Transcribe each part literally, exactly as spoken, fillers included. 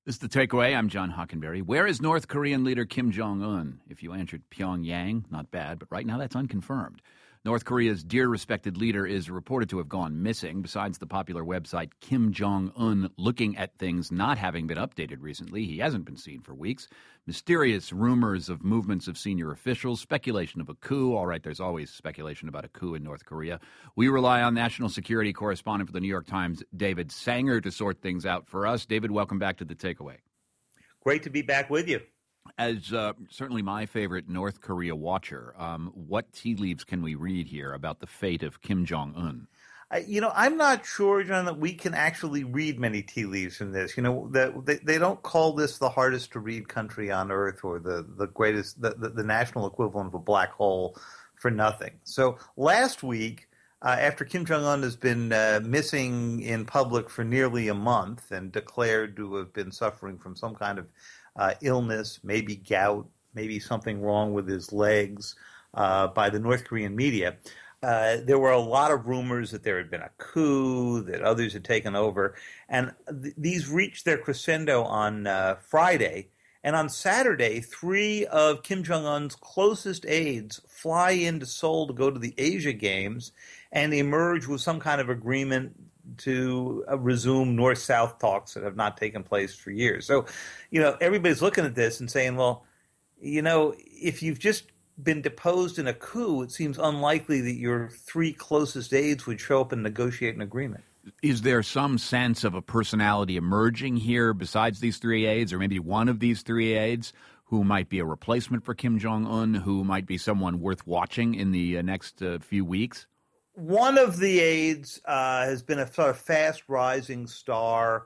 This is The Takeaway. I'm John Hockenberry. Where is North Korean leader Kim Jong-un? If you answered Pyongyang, not bad, but right now that's unconfirmed. North Korea's dear respected leader is reported to have gone missing. Besides the popular website Kim Jong-un looking at things not having been updated recently, he hasn't been seen for weeks. Mysterious rumors of movements of senior officials, speculation of a coup. All right, there's always speculation about a coup in North Korea. We rely on national security correspondent for the New York Times, David Sanger, to sort things out for us. David, welcome back to The Takeaway. Great to be back with you. As uh, certainly my favorite North Korea watcher, um, what tea leaves can we read here about the fate of Kim Jong-un? Uh, you know, I'm not sure, John, that we can actually read many tea leaves from this. You know, the, they, they don't call this the hardest to read country on earth or the, the greatest, the, the, the national equivalent of a black hole for nothing. So last week, uh, after Kim Jong-un has been uh, missing in public for nearly a month and declared to have been suffering from some kind of Uh, illness, maybe gout, maybe something wrong with his legs uh, by the North Korean media. Uh, there were a lot of rumors that there had been a coup, that others had taken over, and th- these reached their crescendo on uh, Friday. And on Saturday, three of Kim Jong-un's closest aides fly into Seoul to go to the Asia Games and emerge with some kind of agreement to uh, resume North-South talks that have not taken place for years. So, you know, everybody's looking at this and saying, well, you know, if you've just been deposed in a coup, it seems unlikely that your three closest aides would show up and negotiate an agreement. Is there some sense of a personality emerging here besides these three aides, or maybe one of these three aides who might be a replacement for Kim Jong-un, who might be someone worth watching in the uh, next uh, few weeks? One of the aides uh, has been a sort of fast-rising star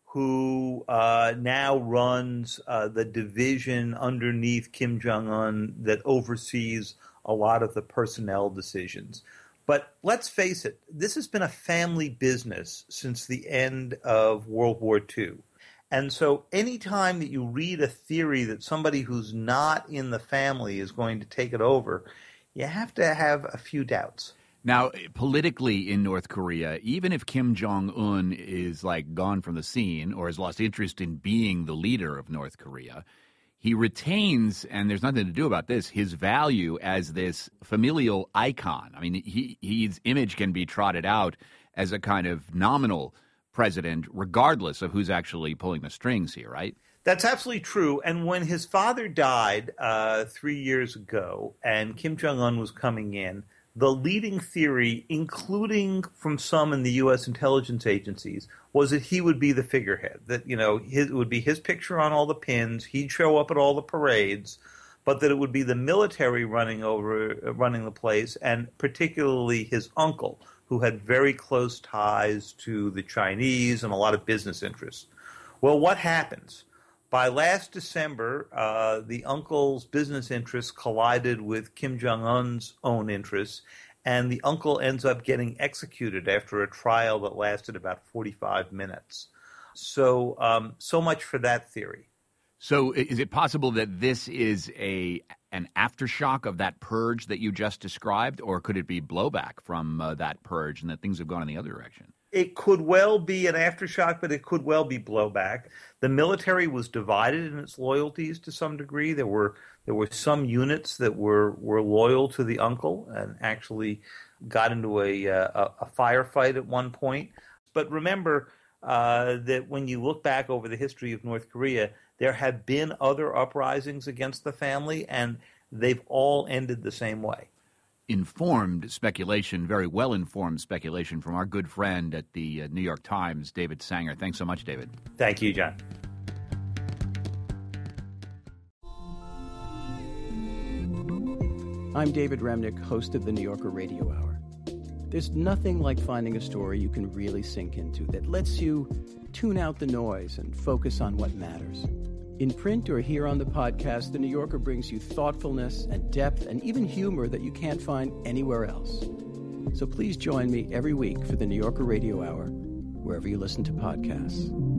who uh, now runs uh, the division underneath Kim Jong-un that oversees a lot of the personnel decisions. But let's face it, this has been a family business since the end of World War Two. And so any time that you read a theory that somebody who's not in the family is going to take it over, you have to have a few doubts. Now, politically in North Korea, even if Kim Jong-un is like gone from the scene or has lost interest in being the leader of North Korea, he retains, and there's nothing to do about this, his value as this familial icon. I mean, he, his image can be trotted out as a kind of nominal president, regardless of who's actually pulling the strings here, right? That's absolutely true. And when his father died uh, three years ago and Kim Jong-un was coming in, the leading theory, including from some in the U S intelligence agencies, was that he would be the figurehead, that, you know, his, it would be his picture on all the pins, he'd show up at all the parades, but that it would be the military running over, uh, running the place, and particularly his uncle, who had very close ties to the Chinese and a lot of business interests. Well, what happens? By last December, uh, the uncle's business interests collided with Kim Jong-un's own interests, and the uncle ends up getting executed after a trial that lasted about forty-five minutes. So, um, so much for that theory. So is it possible that this is a an aftershock of that purge that you just described, or could it be blowback from uh, that purge and that things have gone in the other direction? It could well be an aftershock, but it could well be blowback. The military was divided in its loyalties to some degree. There were there were some units that were, were loyal to the uncle and actually got into a, a, a firefight at one point. But remember uh, that when you look back over the history of North Korea, there have been other uprisings against the family, and they've all ended the same way. Informed speculation, very well-informed speculation from our good friend at the uh, New York Times, David Sanger. Thanks so much, David. Thank you, John. I'm David Remnick, host of the New Yorker Radio Hour. There's nothing like finding a story you can really sink into that lets you tune out the noise and focus on what matters. In print or here on the podcast, The New Yorker brings you thoughtfulness and depth and even humor that you can't find anywhere else. So please join me every week for The New Yorker Radio Hour, wherever you listen to podcasts.